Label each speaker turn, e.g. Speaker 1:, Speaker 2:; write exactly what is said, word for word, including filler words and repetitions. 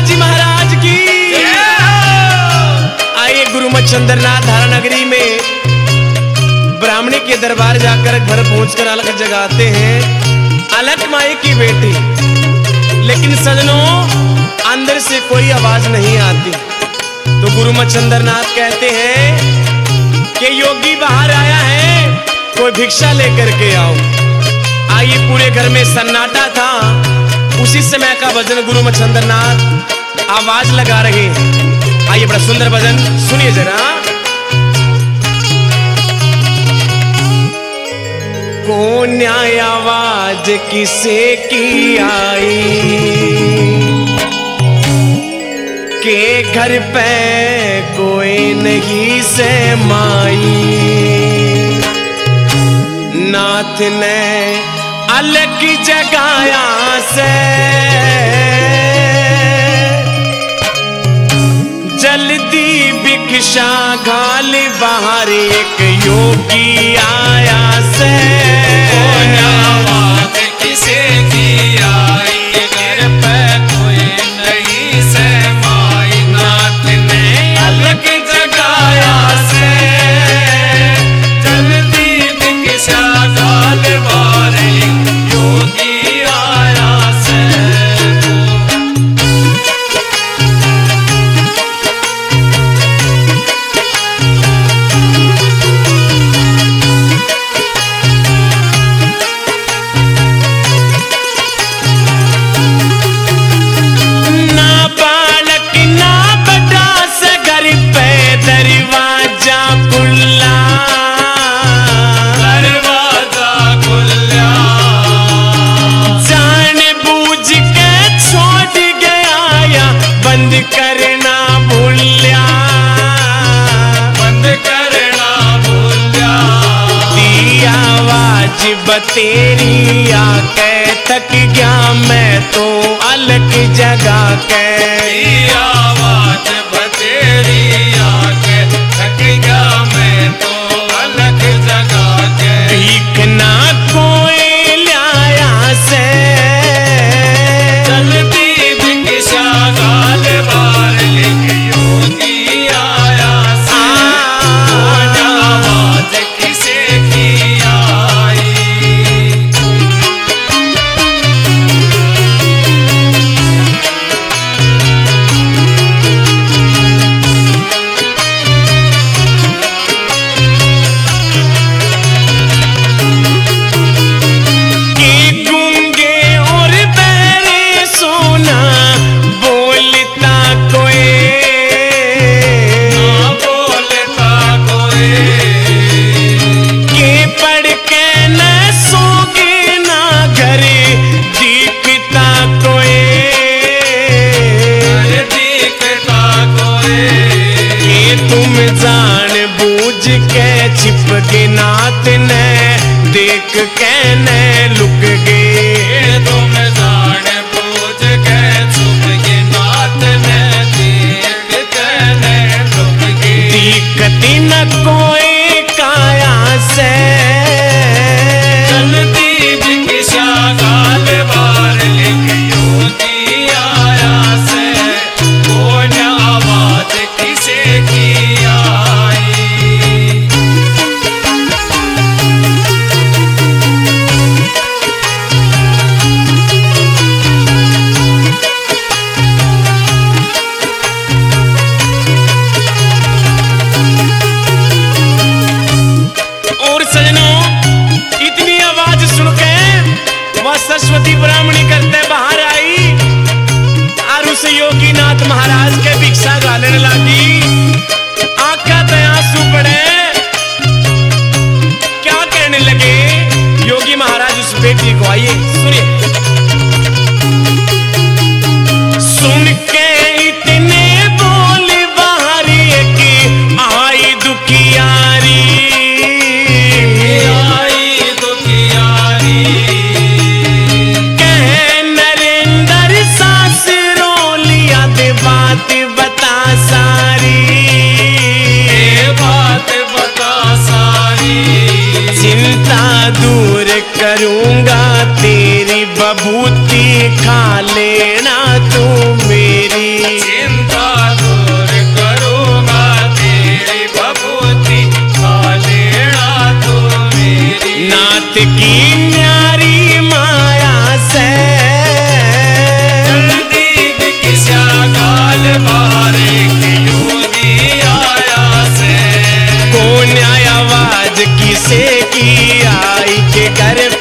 Speaker 1: जी महाराज की। आइए गुरु मच्छिंद्रनाथ धारा नगरी में ब्राह्मणी के दरबार जाकर घर पहुंचकर अलख जगाते हैं, अलख माई की बेटी। लेकिन सजनों अंदर से कोई आवाज नहीं आती। तो गुरु मच्छिंद्रनाथ कहते हैं कि योगी बाहर आया है, कोई भिक्षा लेकर के आओ। आइए पूरे घर में सन्नाटा था। उसी समय का भजन गुरु मच्छिंद्रनाथ आवाज लगा रहे हैं। आइए बड़ा सुंदर भजन सुनिए जरा। कौन आवाज किसे की आई के घर पे कोई नहीं से माई। नाथ ने अलग जगाया से जल्दी भिक्षा घाल बाहर एक योगी आया से।
Speaker 2: कौन आवाज किसे की आई घर पे कोई नहीं से माई। नाथ ने अलग जगाया से जल्दी भिक्षा घाल बाहर एक योगी आया से।
Speaker 1: तेरी आके थक गया मैं तो अलग जगा के।
Speaker 2: आवाज बतेरी आके थक गया मैं तो अलग जगा के।
Speaker 1: भीखना कोई लाया से
Speaker 2: जल्दी भिक्षा घाल बाहर एक योगी आया से। कौन आवाज किसे की आई।
Speaker 1: छिप के नाथ ने देख कहने लुक गए।
Speaker 2: तुम जान बूझ के छुप के नाथ ने देख कहने लुक गए।
Speaker 1: दिक्कती न कोई काया से
Speaker 2: जल्दी भिक्षा घाल बाहर एक योगी आया से। कौन आवाज किसे की आई।
Speaker 1: सरस्वती ब्राह्मणी करते बाहर आई और उस योगीनाथ महाराज के भिक्षा घालने लगी। आंखों से आंसू पड़े। क्या कहने लगे योगी महाराज उस बेटी को। आइए सुनिए। सुन के इतने बोल बाहर एक आई दुखियारी।
Speaker 2: आई दुखियारी
Speaker 1: बात बता सारी।
Speaker 2: बात बता सारी
Speaker 1: चिंता दूर करूंगा तेरी बबूती खा लेना तू मेरी। की न्यारी माया से
Speaker 2: जल्दी किसा काल बारे योगी आया से
Speaker 1: कौन आवाज किसे की आई के घर